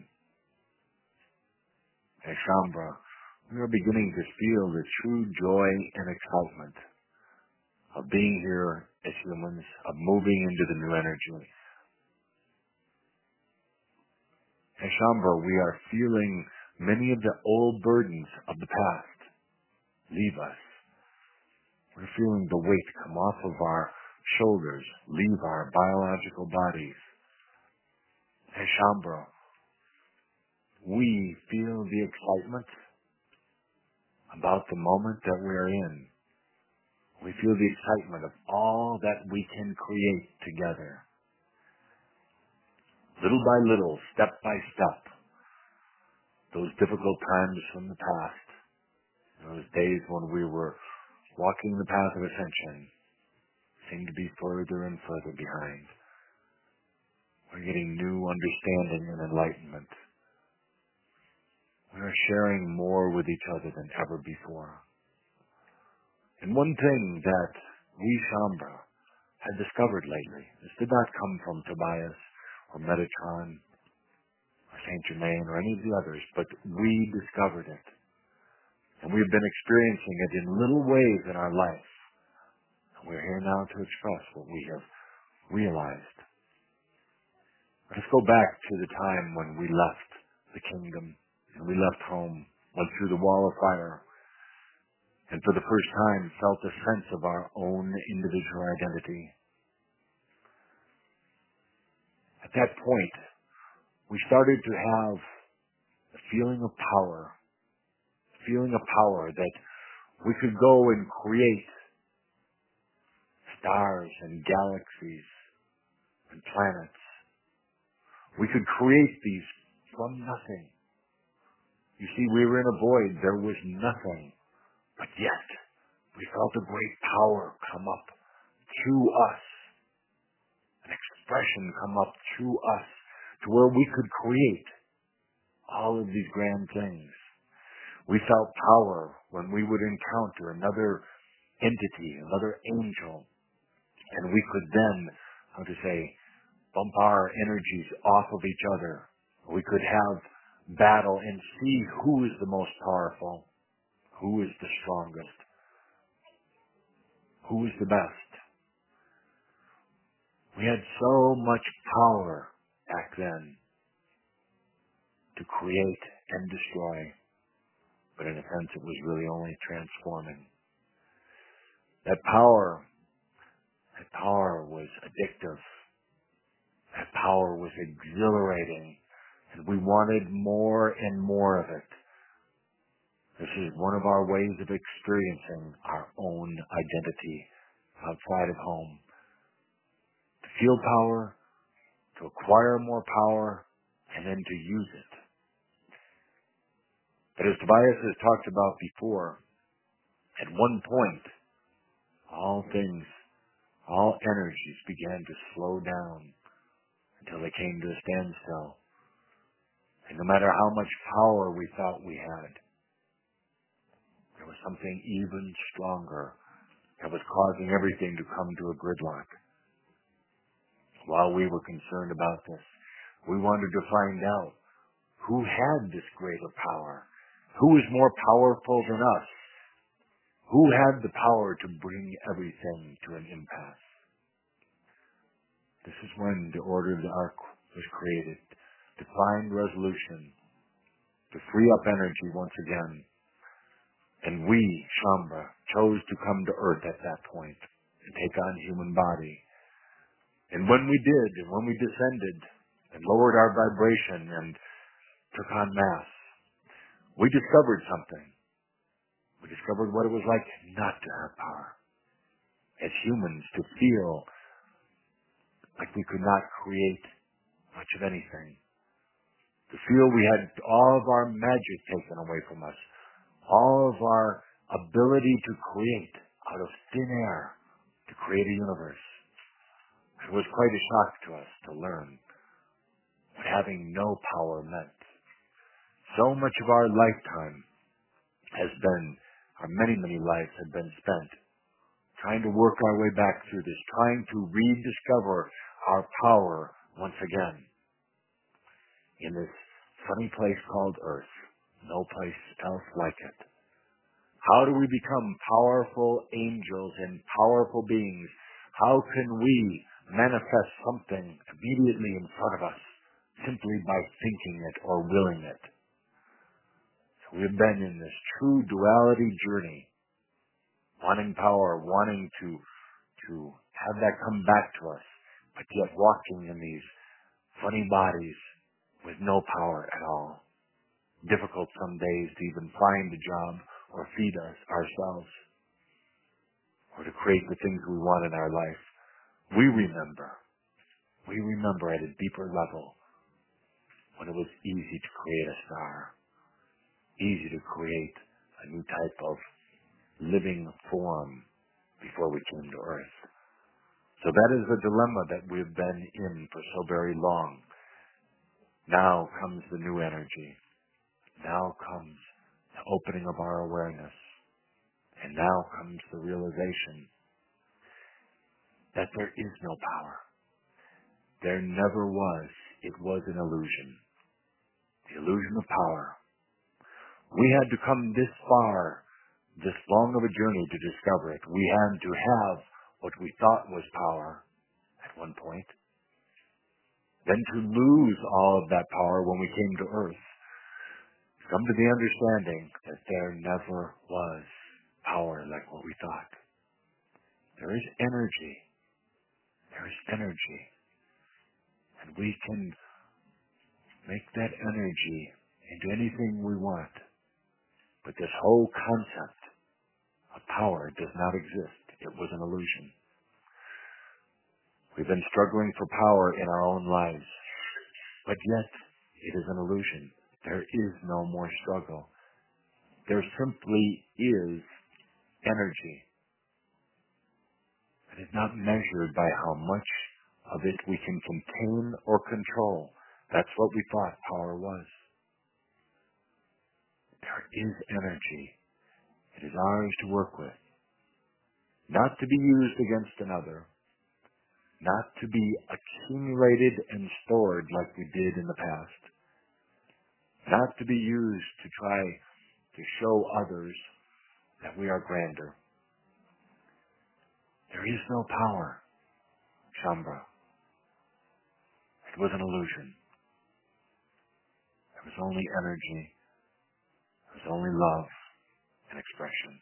At Shaumbra, we are beginning to feel the true joy and excitement of being here as humans, of moving into the new energy. At Shaumbra, we are feeling many of the old burdens of the past leave us. We're feeling the weight come off of our shoulders, leave our biological bodies. At Shaumbra, we feel the excitement about the moment that we're in. We feel the excitement of all that we can create together. Little by little, step by step, those difficult times from the past, those days when we were walking the path of ascension, seem to be further and further behind. We're getting new understanding and enlightenment. We are sharing more with each other than ever before. And one thing that we Shaumbra had discovered lately, this did not come from Tobias or Metatron or Saint Germain or any of the others, but we discovered it. And we've been experiencing it in little ways in our life. And we're here now to express what we have realized. Let's go back to the time when we left the kingdom and we left home, went through the wall of fire, and for the first time felt a sense of our own individual identity. At that point, we started to have a feeling of power that we could go and create stars and galaxies and planets. We could create these from nothing. You see, we were in a void. There was nothing. But yet, we felt a great power come up through us, an expression come up through us to where we could create all of these grand things. We felt power when we would encounter another entity, another angel, and we could then, bump our energies off of each other. We could have battle and see who is the most powerful, who is the strongest, who is the best. We had so much power back then to create and destroy, but in a sense it was really only transforming. That power was addictive. That power was exhilarating, and we wanted more and more of it. This is one of our ways of experiencing our own identity outside of home. To feel power, to acquire more power, and then to use it. But as Tobias has talked about before, at one point, all things, all energies began to slow down until they came to a standstill. And no matter how much power we thought we had, there was something even stronger that was causing everything to come to a gridlock. While we were concerned about this, we wanted to find out who had this greater power, who was more powerful than us, who had the power to bring everything to an impasse. This is when the Order of the Ark was created, to find resolution, to free up energy once again. And we, Shaumbra, chose to come to Earth at that point and take on human body. And when we did, and when we descended and lowered our vibration and took on mass, we discovered something. We discovered what it was like not to have power. As humans, to feel like we could not create much of anything. To feel we had all of our magic taken away from us. All of our ability to create out of thin air, to create a universe. It was quite a shock to us to learn what having no power meant. So much of our lifetime has been, our many, many lives have been spent trying to work our way back through this, trying to rediscover our power once again in this funny place called Earth. No place else like it. How do we become powerful angels and powerful beings? How can we manifest something immediately in front of us simply by thinking it or willing it? So we've been in this true duality journey, wanting power, wanting to have that come back to us, but yet walking in these funny bodies with no power at all. Difficult some days to even find a job or feed us ourselves or to create the things we want in our life. We remember at a deeper level when it was easy to create a star, easy to create a new type of living form before we came to Earth. So that is the dilemma that we've been in for so very long. Now comes the new energy. Now comes the opening of our awareness. And now comes the realization that there is no power. There never was. It was an illusion. The illusion of power. We had to come this far, this long of a journey to discover it. We had to have what we thought was power at one point. Then to lose all of that power when we came to Earth. Come to the understanding that there never was power like what we thought. There is energy. There is energy. And we can make that energy into anything we want. But this whole concept of power does not exist. It was an illusion. We've been struggling for power in our own lives. But yet, it is an illusion. There is no more struggle. There simply is energy. It is not measured by how much of it we can contain or control. That's what we thought power was. There is energy. It is ours to work with. Not to be used against another. Not to be accumulated and stored like we did in the past. Not to be used to try to show others that we are grander. There is no power, Shambhala. It was an illusion. There was only energy. There was only love and expression.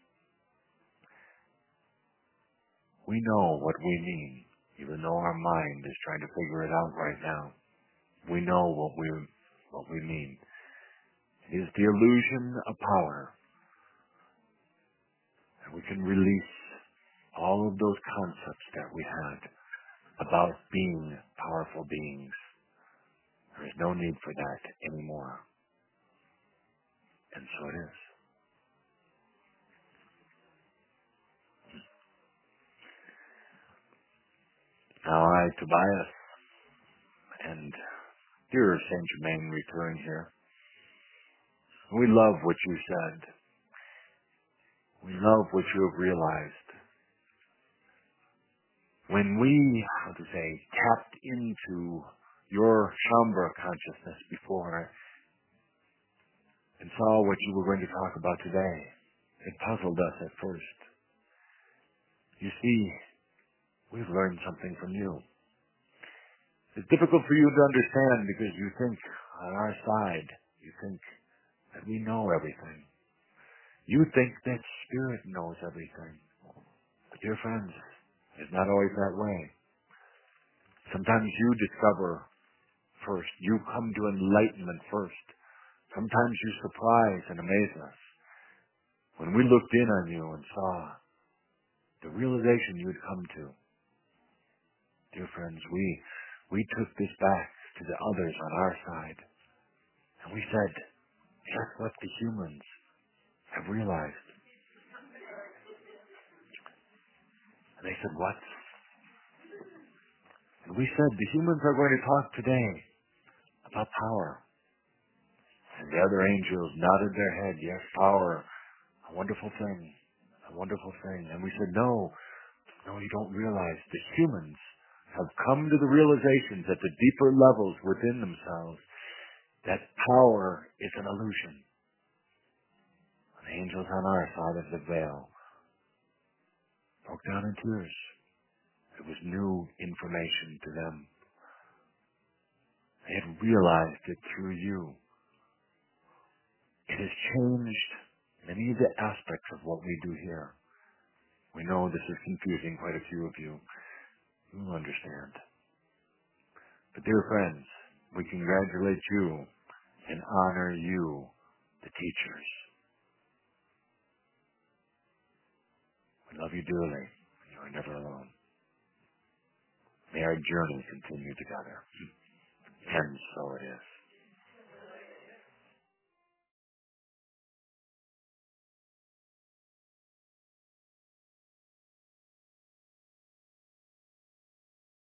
We know what we mean, even though our mind is trying to figure it out right now. We know what we mean. It is the illusion of power. And we can release all of those concepts that we had about being powerful beings. There is no need for that anymore. And so it is. Now I, Tobias, and dear Saint Germain return here, we love what you said. We love what you have realized. When we, tapped into your Shambhala consciousness before and saw what you were going to talk about today, it puzzled us at first. You see, we've learned something from you. It's difficult for you to understand because you think on our side, you think that we know everything. You think that Spirit knows everything. But dear friends, it's not always that way. Sometimes you discover first. You come to enlightenment first. Sometimes you surprise and amaze us. When we looked in on you and saw the realization you had come to, dear friends, we took this back to the others on our side. And we said, guess what the humans have realized? And they said, what? And we said, the humans are going to talk today about power. And the other angels nodded their head, yes, power, a wonderful thing, a wonderful thing. And we said, no, you don't realize the humans have come to the realizations at the deeper levels within themselves that power is an illusion. And the angels on our side of the veil broke down in tears. It was new information to them. They had realized it through you. It has changed many of the aspects of what we do here. We know this is confusing quite a few of you. You'll understand. But dear friends, we congratulate you and honor you, the teachers. We love you dearly. You are never alone. May our journey continue together. And so it is.